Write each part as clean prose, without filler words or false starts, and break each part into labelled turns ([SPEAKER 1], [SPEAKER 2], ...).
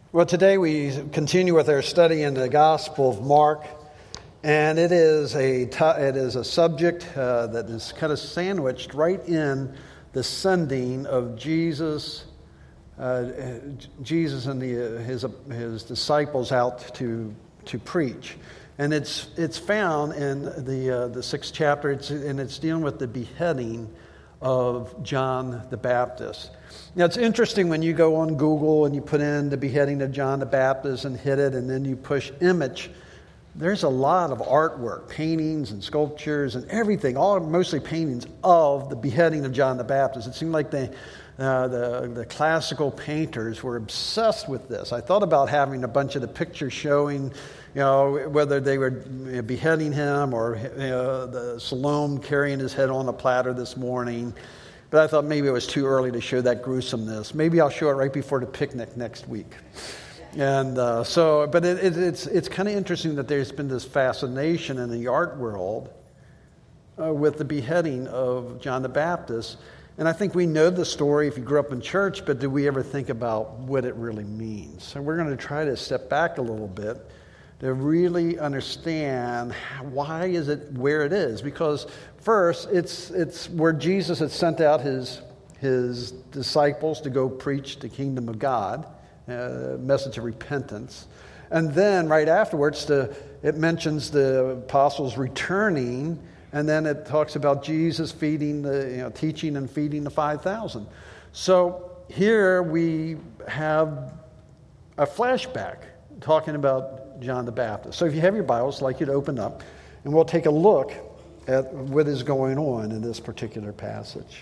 [SPEAKER 1] Well, today we continue with our study in the Gospel of Mark, and it is a subject that is kind of sandwiched right in the sending of Jesus and his disciples out to preach, and it's found in the 6th chapter, and it's dealing with the beheading of John the Baptist. Now, it's interesting when you go on Google and you put in the beheading of John the Baptist and hit it, and then you push image. There's a lot of artwork, paintings and sculptures and everything, all mostly paintings of the beheading of John the Baptist. It seemed like the classical painters were obsessed with this. I thought about having a bunch of the pictures showing, whether they were beheading him or the Salome carrying his head on a platter this morning. But I thought maybe it was too early to show that gruesomeness. Maybe I'll show it right before the picnic next week. And but it's kind of interesting that there's been this fascination in the art world with the beheading of John the Baptist. And I think we know the story if you grew up in church, but do we ever think about what it really means? So we're going to try to step back a little bit to really understand why is it where it is. Because first, it's where Jesus had sent out his disciples to go preach the kingdom of God, a message of repentance. And then right afterwards, it mentions the apostles returning, and then it talks about Jesus feeding teaching and feeding the 5,000. So here we have a flashback talking about John the Baptist. So if you have your Bibles, I'd like you to open up, and we'll take a look at what is going on in this particular passage.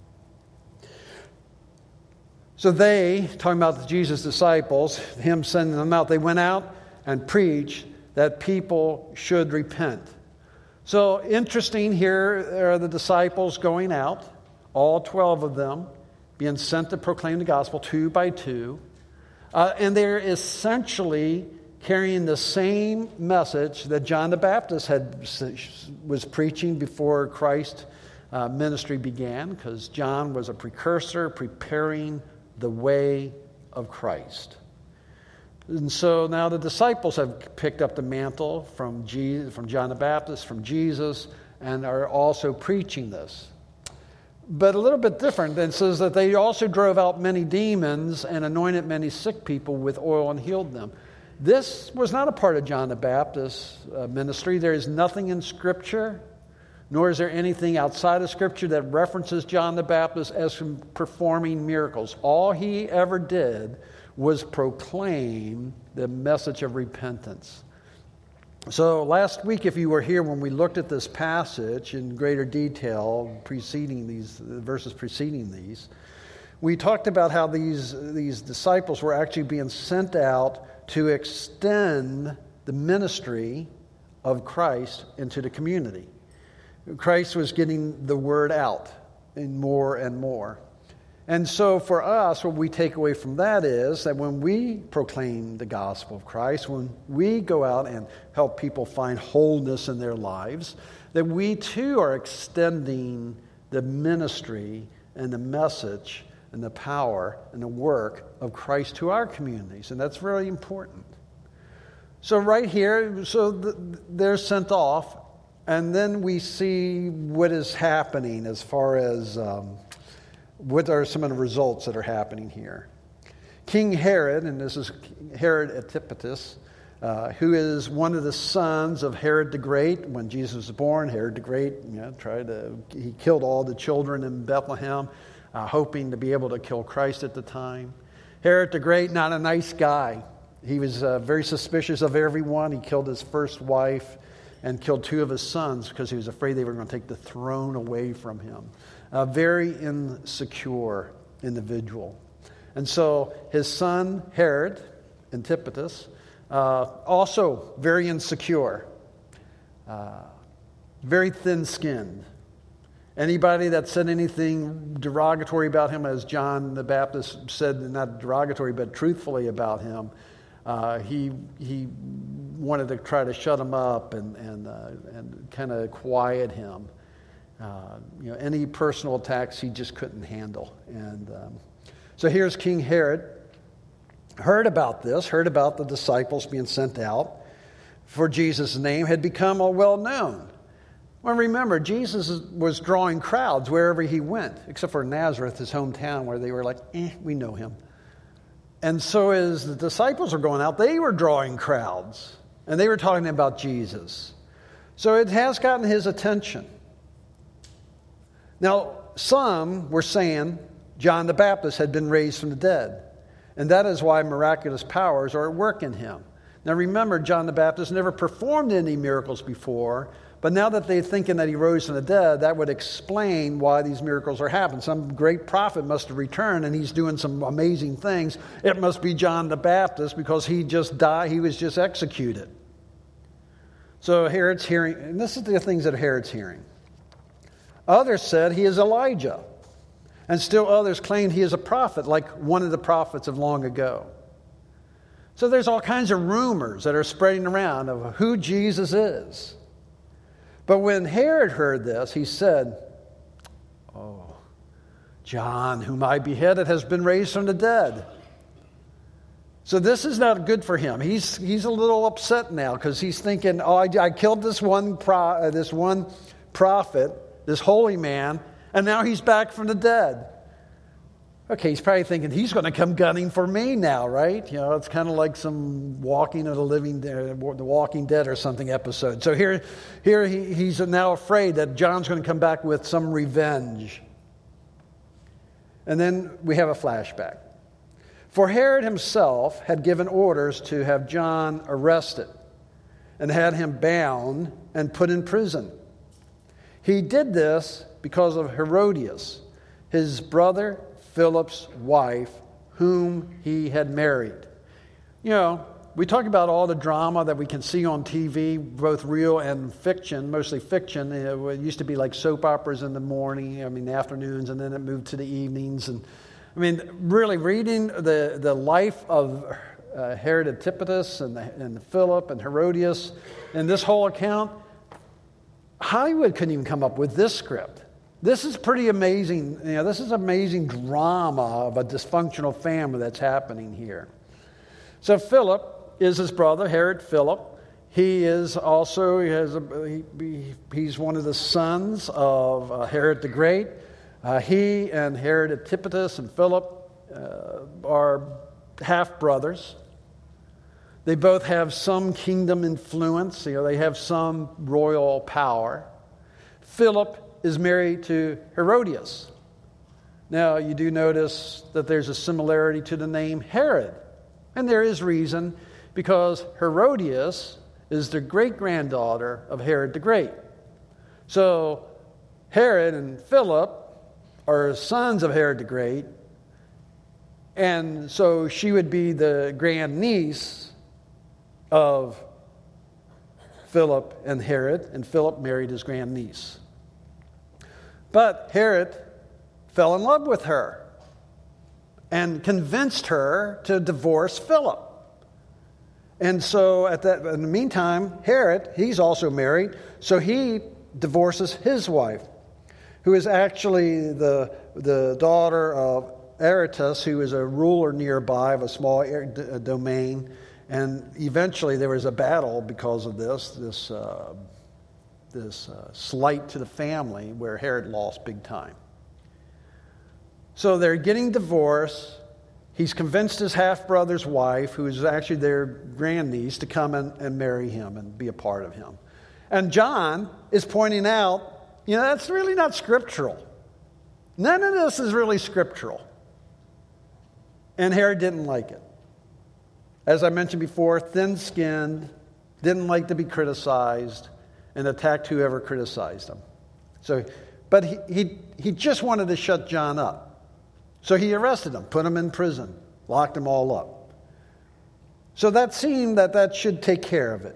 [SPEAKER 1] So they, talking about Jesus' disciples, him sending them out, they went out and preached that people should repent. So interesting, here are the disciples going out, all 12 of them, being sent to proclaim the gospel 2 by 2. And they're essentially carrying the same message that John the Baptist was preaching before Christ's ministry began, because John was a precursor preparing the way of Christ. And so now the disciples have picked up the mantle from John the Baptist, from Jesus, and are also preaching this. But a little bit different. It says that they also drove out many demons and anointed many sick people with oil and healed them. This was not a part of John the Baptist's ministry. There is nothing in Scripture, nor is there anything outside of Scripture that references John the Baptist as performing miracles. All he ever did was proclaim the message of repentance. So last week, if you were here when we looked at this passage in greater detail, the verses preceding these, we talked about how these disciples were actually being sent out to extend the ministry of Christ into the community. Christ was getting the word out in more and more. And so for us, what we take away from that is that when we proclaim the gospel of Christ, when we go out and help people find wholeness in their lives, that we too are extending the ministry and the message and the power and the work of Christ to our communities. And that's very important. So right here, they're sent off, and then we see what is happening as far as what are some of the results that are happening here. King Herod, and this is Herod Antipas, who is one of the sons of Herod the Great. When Jesus was born, Herod the Great he killed all the children in Bethlehem, hoping to be able to kill Christ at the time. Herod the Great, not a nice guy. He was very suspicious of everyone. He killed his first wife and killed 2 of his sons because he was afraid they were going to take the throne away from him. A very insecure individual. And so his son, Herod Antipas, also very insecure, very thin-skinned. Anybody that said anything derogatory about him, as John the Baptist said, not derogatory, but truthfully about him, he wanted to try to shut him up and kind of quiet him. Any personal attacks he just couldn't handle. And so here's King Herod, heard about this, heard about the disciples being sent out for Jesus' name, had become well known. Well, remember, Jesus was drawing crowds wherever he went, except for Nazareth, his hometown, where they were like, we know him. And so as the disciples were going out, they were drawing crowds, and they were talking about Jesus. So it has gotten his attention. Now, some were saying John the Baptist had been raised from the dead, and that is why miraculous powers are at work in him. Now remember, John the Baptist never performed any miracles before, but now that they're thinking that he rose from the dead, that would explain why these miracles are happening. Some great prophet must have returned, and he's doing some amazing things. It must be John the Baptist, because he just died, he was just executed. So Herod's hearing, and this is the things that Herod's hearing. Others said he is Elijah, and still others claimed he is a prophet, like one of the prophets of long ago. So there's all kinds of rumors that are spreading around of who Jesus is. But when Herod heard this, he said, John, whom I beheaded, has been raised from the dead. So this is not good for him. He's a little upset now, because he's thinking, I killed this one prophet, this holy man, and now he's back from the dead. Okay, he's probably thinking he's going to come gunning for me now, right? You know, it's kind of like some Walking of the Walking Dead or something episode. So here he's now afraid that John's going to come back with some revenge. And then we have a flashback. For Herod himself had given orders to have John arrested and had him bound and put in prison. He did this because of Herodias, his brother Philip's wife, whom he had married. You know, we talk about all the drama that we can see on TV, both real and fiction, mostly fiction. It used to be like soap operas in the morning, the afternoons, and then it moved to the evenings. And really reading the life of Herod Antipas and Philip and Herodias, and this whole account, Hollywood couldn't even come up with this script. This is pretty amazing. This is amazing drama of a dysfunctional family that's happening here. So Philip is his brother, Herod Philip. He is also, he's one of the sons of Herod the Great. He and Herod Antipas and Philip are half-brothers. They both have some kingdom influence. They have some royal power. Philip is married to Herodias. Now, you do notice that there's a similarity to the name Herod. And there is reason, because Herodias is the great-granddaughter of Herod the Great. So Herod and Philip are sons of Herod the Great, and so she would be the grandniece of Philip and Herod, and Philip married his grandniece. But Herod fell in love with her and convinced her to divorce Philip. And so in the meantime, Herod, he's also married, so he divorces his wife, who is actually the daughter of Aretas, who is a ruler nearby of a small domain. And eventually there was a battle because of this slight to the family, where Herod lost big time. So they're getting divorced. He's convinced his half-brother's wife, who is actually their grandniece, to come and marry him and be a part of him. And John is pointing out, that's really not scriptural. None of this is really scriptural. And Herod didn't like it. As I mentioned before, thin-skinned, didn't like to be criticized, and attacked whoever criticized him. But he just wanted to shut John up. So he arrested him, put him in prison, locked them all up. So that seemed that should take care of it.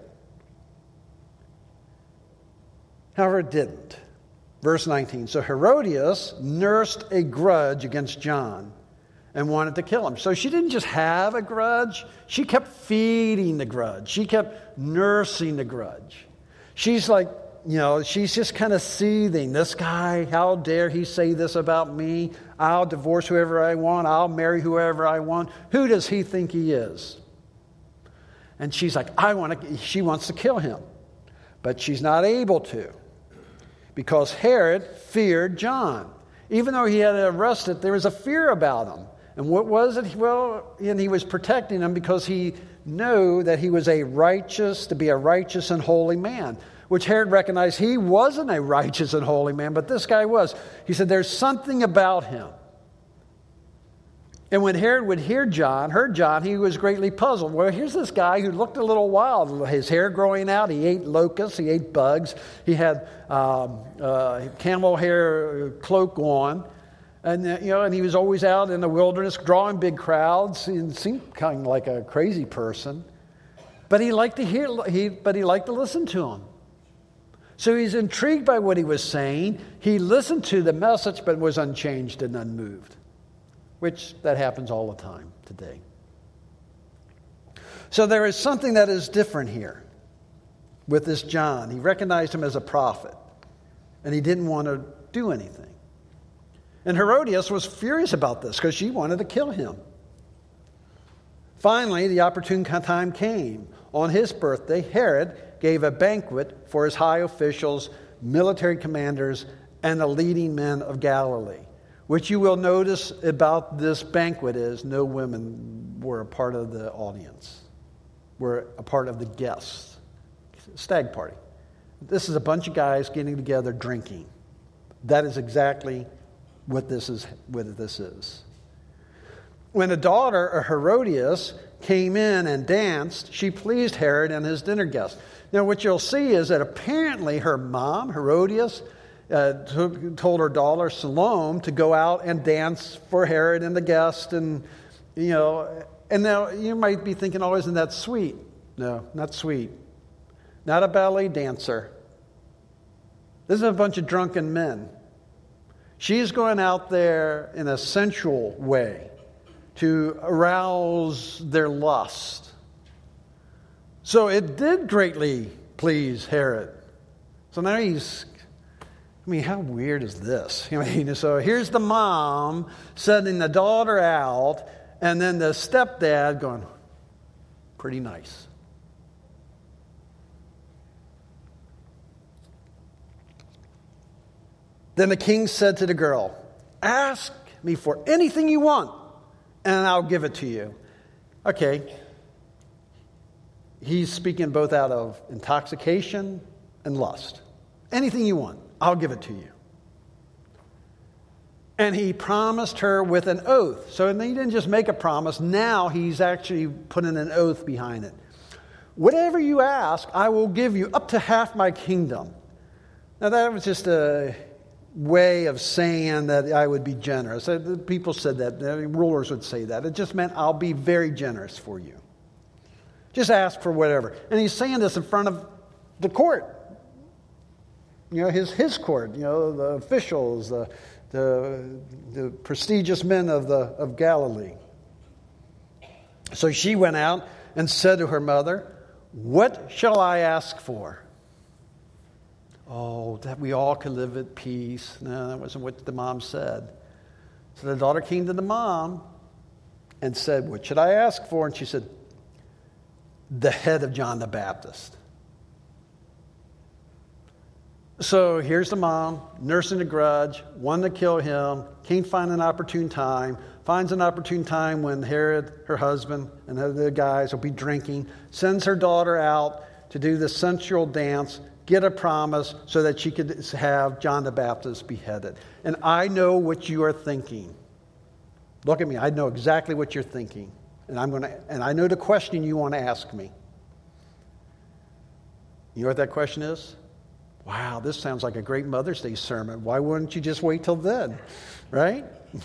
[SPEAKER 1] However, it didn't. Verse 19, so Herodias nursed a grudge against John and wanted to kill him. So she didn't just have a grudge, she kept feeding the grudge. She kept nursing the grudge. She's like, she's just kind of seething. This guy, how dare he say this about me? I'll divorce whoever I want. I'll marry whoever I want. Who does he think he is? And she's like, she wants to kill him. But she's not able to, because Herod feared John. Even though he had arrested, there was a fear about him. And what was it? Well, and he was protecting him because he knew that he was to be a righteous and holy man, which Herod recognized he wasn't a righteous and holy man, but this guy was. He said, there's something about him. And when Herod would heard John, he was greatly puzzled. Well, here's this guy who looked a little wild. His hair growing out. He ate locusts. He ate bugs. He had camel hair cloak on. And he was always out in the wilderness drawing big crowds. He seemed kind of like a crazy person. But he liked to listen to him. So he's intrigued by what he was saying. He listened to the message but was unchanged and unmoved. Which that happens all the time today. So there is something that is different here with this John. He recognized him as a prophet, and he didn't want to do anything. And Herodias was furious about this because she wanted to kill him. Finally, the opportune time came. On his birthday, Herod gave a banquet for his high officials, military commanders, and the leading men of Galilee. Which you will notice about this banquet is no women were a part of the audience, were a part of the guests. Stag party. This is a bunch of guys getting together drinking. That is exactly what this is. When the daughter of Herodias came in and danced, she pleased Herod and his dinner guests. Now what you'll see is that apparently her mom, Herodias, told her daughter Salome to go out and dance for Herod and the guest, and now you might be thinking, oh, isn't that sweet? No, not sweet. Not a ballet dancer. This is a bunch of drunken men. She's going out there in a sensual way to arouse their lust. So it did greatly please Herod. So now how weird is this? So here's the mom sending the daughter out, and then the stepdad going, pretty nice. Then the king said to the girl, ask me for anything you want, and I'll give it to you. Okay. He's speaking both out of intoxication and lust. Anything you want, I'll give it to you. And he promised her with an oath. So he didn't just make a promise. Now he's actually putting an oath behind it. Whatever you ask, I will give you up to half my kingdom. Now that was just a way of saying that I would be generous. People said that. Rulers would say that. It just meant I'll be very generous for you. Just ask for whatever. And he's saying this in front of the court. His court. The officials, the prestigious men of Galilee. So she went out and said to her mother, what shall I ask for? Oh, that we all could live at peace. No, that wasn't what the mom said. So the daughter came to the mom and said, what should I ask for? And she said, the head of John the Baptist. So here's the mom, nursing a grudge, wanting to kill him, can't find an opportune time, finds an opportune time when Herod, her husband, and the guys will be drinking, sends her daughter out to do the sensual dance, get a promise so that she could have John the Baptist beheaded. And I know what you are thinking. Look at me. I know exactly what you're thinking. And I know the question you want to ask me. You know what that question is? Wow, this sounds like a great Mother's Day sermon. Why wouldn't you just wait till then? Right?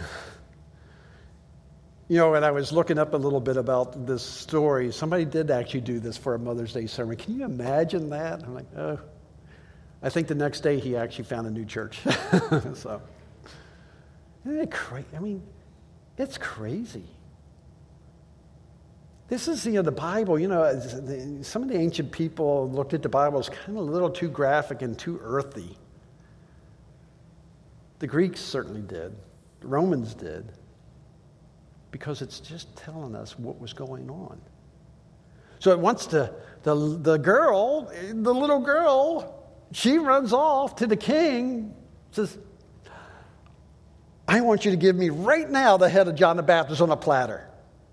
[SPEAKER 1] When I was looking up a little bit about this story, somebody did actually do this for a Mother's Day sermon. Can you imagine that? I'm like, oh. I think the next day he actually found a new church. So, isn't it crazy? It's crazy. This is, the Bible, some of the ancient people looked at the Bible as kind of a little too graphic and too earthy. The Greeks certainly did. The Romans did. Because it's just telling us what was going on. So at once the girl, the little girl, she runs off to the king, says, I want you to give me right now the head of John the Baptist on a platter.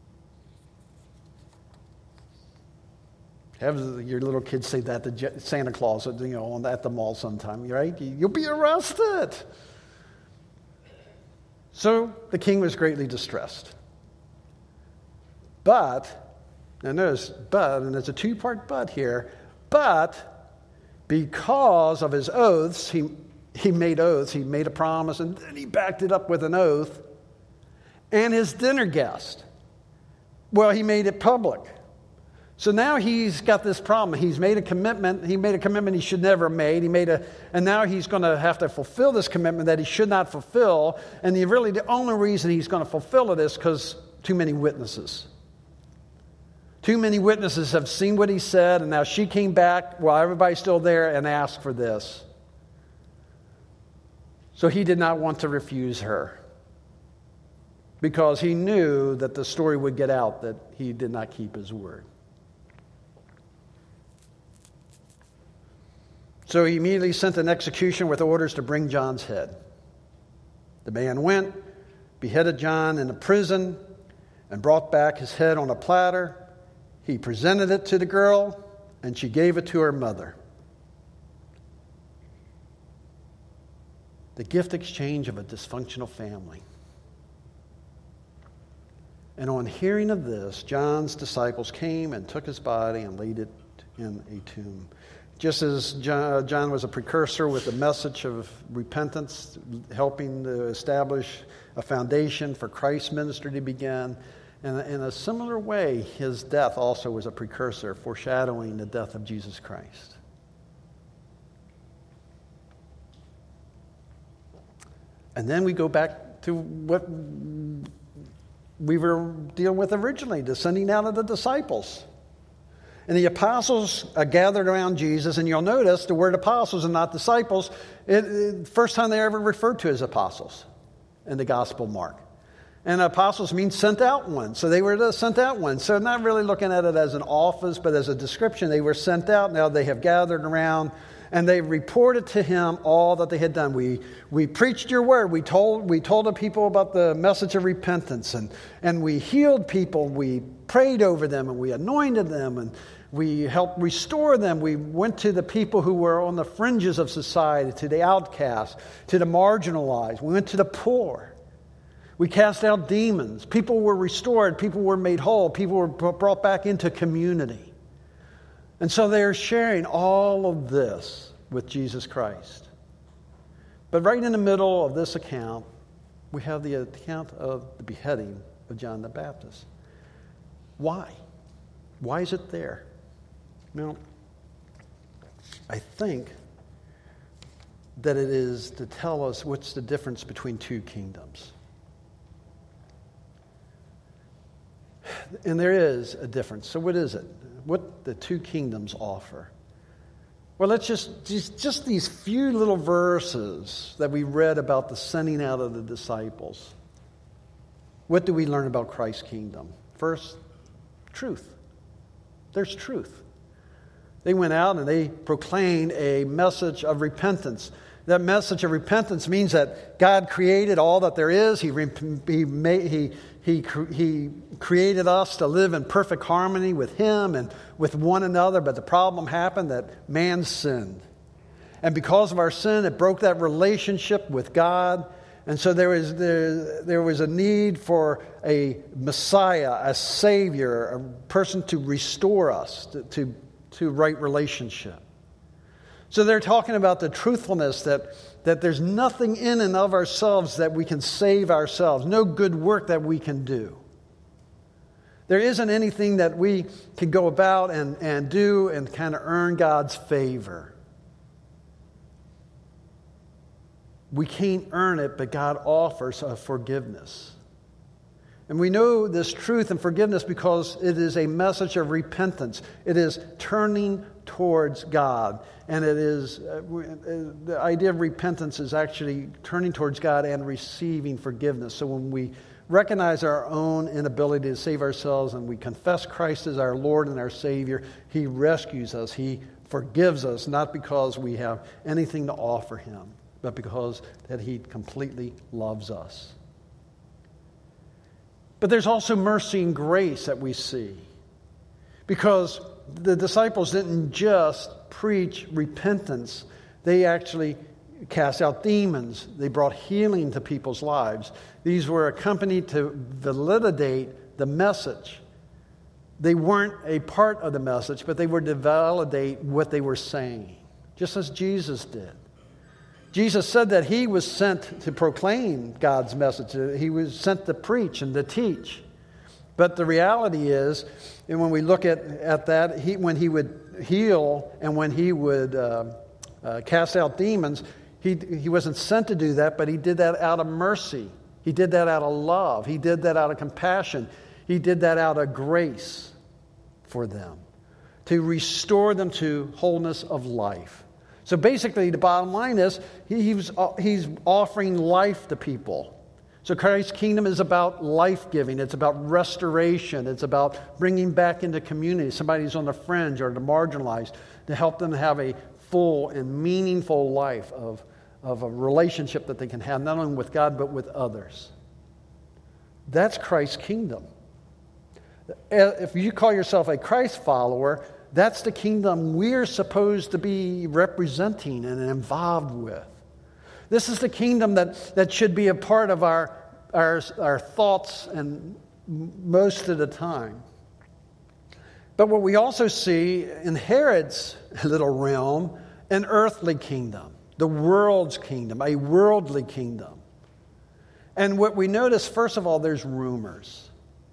[SPEAKER 1] Have your little kids say that to Santa Claus, at the mall sometime, right? You'll be arrested. So the king was greatly distressed. But, now notice, and there's a two-part but here, but because of his oaths, he made oaths, he made a promise, and then he backed it up with an oath, and his dinner guest, well, he made it public. So now he's got this problem. He's made a commitment. He made a commitment he should never have made. And now he's going to have to fulfill this commitment that he should not fulfill. And the only reason he's going to fulfill it is because too many witnesses. Too many witnesses have seen what he said, and now she came back while everybody's still there and asked for this. So he did not want to refuse her because he knew that the story would get out that he did not keep his word. So he immediately sent an execution with orders to bring John's head. The man went, beheaded John in the prison, and brought back his head on a platter. He presented it to the girl, and she gave it to her mother. The gift exchange of a dysfunctional family. And on hearing of this, John's disciples came and took his body and laid it in a tomb. Just as John was a precursor with the message of repentance, helping to establish a foundation for Christ's ministry to begin, and in a similar way, his death also was a precursor, foreshadowing the death of Jesus Christ. And then we go back to what we were dealing with originally, the sending out of the disciples. And the apostles gathered around Jesus, and you'll notice the word apostles and not disciples. First time they ever referred to as apostles in the Gospel of Mark. And apostles means sent out ones. So they were the sent out ones. So not really looking at it as an office, but as a description. They were sent out. Now they have gathered around, and they reported to him all that they had done. We preached your word. We told the people about the message of repentance, and we healed people. We prayed over them, and we anointed them, and we helped restore them. We went to the people who were on the fringes of society, to the outcasts, to the marginalized. We went to the poor. We cast out demons. People were restored. People were made whole. People were brought back into community. And so they're sharing all of this with Jesus Christ. But right in the middle of this account, we have the account of the beheading of John the Baptist. Why? Why is it there? Now, I think that it is to tell us what's the difference between two kingdoms. And there is a difference. So what is it? What the two kingdoms offer? Well, let's just these few little verses that we read about the sending out of the disciples. What do we learn about Christ's kingdom? First, truth. There's truth. They went out and they proclaimed a message of repentance. That message of repentance means that God created all that there is. He created us to live in perfect harmony with Him and with one another. But the problem happened that man sinned. And because of our sin, it broke that relationship with God. And so there was a need for a Messiah, a Savior, a person to restore us to right relationship. So they're talking about the truthfulness that there's nothing in and of ourselves that we can save ourselves, no good work that we can do. There isn't anything that we can go about and do and kind of earn God's favor. We can't earn it, but God offers a forgiveness. And we know this truth and forgiveness because it is a message of repentance. It is turning towards God. And it is, the idea of repentance is actually turning towards God and receiving forgiveness. So when we recognize our own inability to save ourselves and we confess Christ as our Lord and our Savior, He rescues us. He forgives us, not because we have anything to offer Him, but because that He completely loves us. But there's also mercy and grace that we see. Because the disciples didn't just preach repentance. They actually cast out demons. They brought healing to people's lives. These were accompanied to validate the message. They weren't a part of the message, but they were to validate what they were saying, just as Jesus did. Jesus said that He was sent to proclaim God's message. He was sent to preach and to teach. But the reality is, and when we look at that, when He would heal and when He would cast out demons, he wasn't sent to do that, but He did that out of mercy. He did that out of love. He did that out of compassion. He did that out of grace for them, to restore them to wholeness of life. So basically, the bottom line is he's offering life to people. So Christ's kingdom is about life-giving. It's about restoration. It's about bringing back into community somebody who's on the fringe or the marginalized, to help them have a full and meaningful life of a relationship that they can have, not only with God, but with others. That's Christ's kingdom. If you call yourself a Christ follower, that's the kingdom we're supposed to be representing and involved with. This is the kingdom that should be a part of our thoughts and most of the time. But what we also see in Herod's little realm, an earthly kingdom, the world's kingdom, a worldly kingdom. And what we notice, first of all, there's rumors.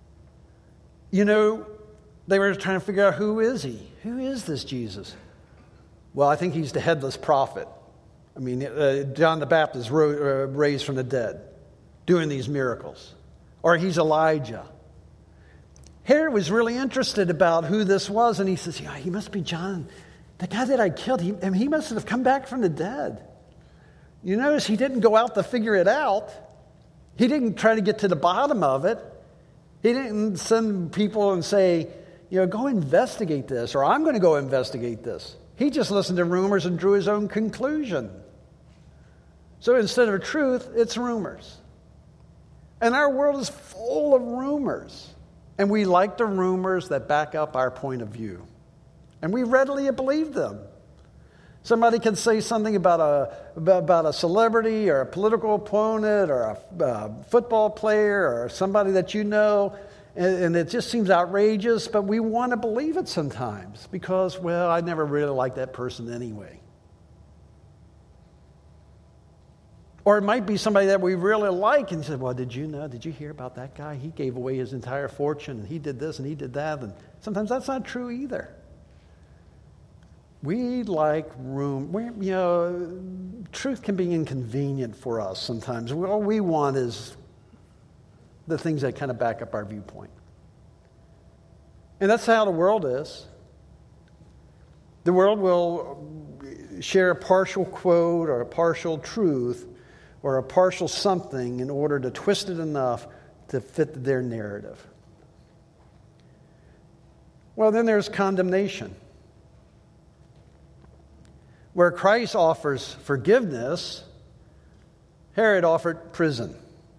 [SPEAKER 1] You know, they were trying to figure out, who is He? Who is this Jesus? Well, I think He's the headless prophet. I mean, John the Baptist raised from the dead, doing these miracles. Or He's Elijah. Herod was really interested about who this was, and he says, yeah, he must be John, the guy that I killed. He must have come back from the dead. You notice he didn't go out to figure it out. He didn't try to get to the bottom of it. He didn't send people and say, go investigate this, or I'm going to go investigate this. He just listened to rumors and drew his own conclusion. So instead of truth, it's rumors. And our world is full of rumors. And we like the rumors that back up our point of view. And we readily believe them. Somebody can say something about a celebrity or a political opponent or a football player or somebody that you know, and it just seems outrageous, but we want to believe it sometimes because, well, I never really liked that person anyway. Or it might be somebody that we really like and say, well, did you hear about that guy? He gave away his entire fortune and he did this and he did that. And sometimes that's not true either. We like truth can be inconvenient for us sometimes. All we want is the things that kind of back up our viewpoint. And that's how the world is. The world will share a partial quote or a partial truth or a partial something in order to twist it enough to fit their narrative. Well, then there's condemnation. Where Christ offers forgiveness, Herod offered prison.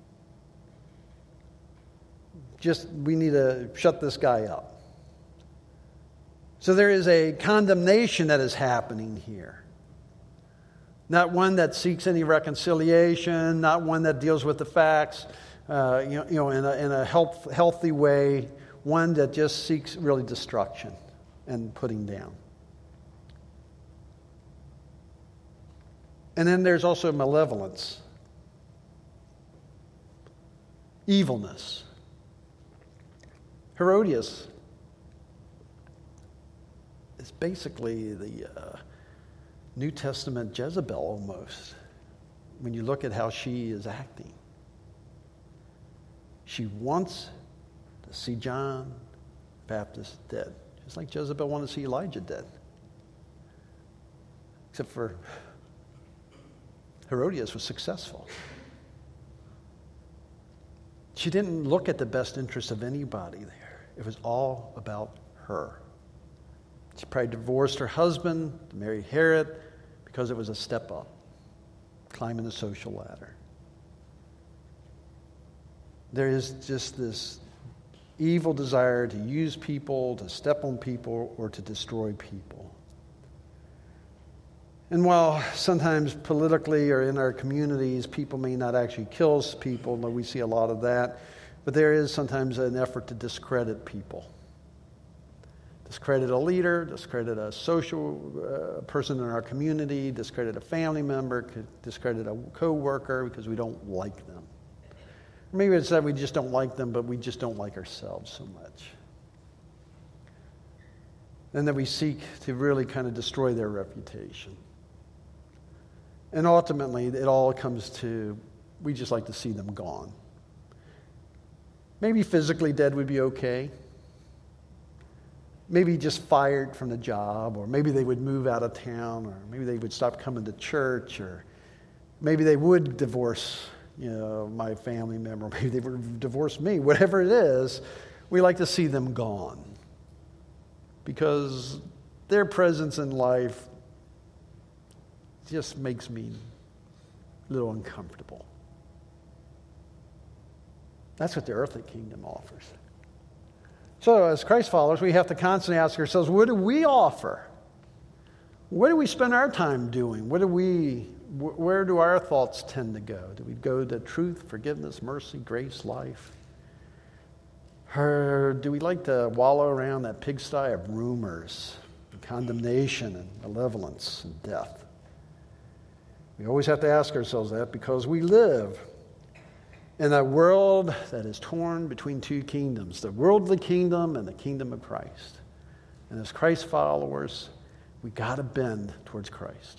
[SPEAKER 1] We need to shut this guy up. So there is a condemnation that is happening here. Not one that seeks any reconciliation, not one that deals with the facts, in a healthy way. One that just seeks really destruction and putting down. And then there's also malevolence, evilness. Herodias is basically the New Testament Jezebel almost, when you look at how she is acting. She wants to see John the Baptist dead. Just like Jezebel wanted to see Elijah dead. Except for Herodias was successful. She didn't look at the best interest of anybody there. It was all about her. She probably divorced her husband to marry Herod because it was a step up, climbing the social ladder. There is just this evil desire to use people, to step on people, or to destroy people. And while sometimes politically or in our communities, people may not actually kill people, though we see a lot of that, but there is sometimes an effort to discredit people. Discredit a leader, discredit a social person in our community, discredit a family member, discredit a co-worker because we don't like them. Maybe it's that we just don't like them, but we just don't like ourselves so much. And that we seek to really kind of destroy their reputation. And ultimately, it all comes to, we just like to see them gone. Maybe physically dead would be okay. Maybe just fired from the job, or maybe they would move out of town, or maybe they would stop coming to church, or maybe they would divorce, my family member, maybe they would divorce me. Whatever it is, we like to see them gone. Because their presence in life just makes me a little uncomfortable. That's what the earthly kingdom offers. So as Christ followers, we have to constantly ask ourselves, what do we offer? What do we spend our time doing? Where do our thoughts tend to go? Do we go to truth, forgiveness, mercy, grace, life? Or do we like to wallow around that pigsty of rumors, and condemnation, and malevolence, and death? We always have to ask ourselves that because we live in a world that is torn between two kingdoms, the worldly kingdom and the kingdom of Christ. And as Christ followers, we got to bend towards Christ.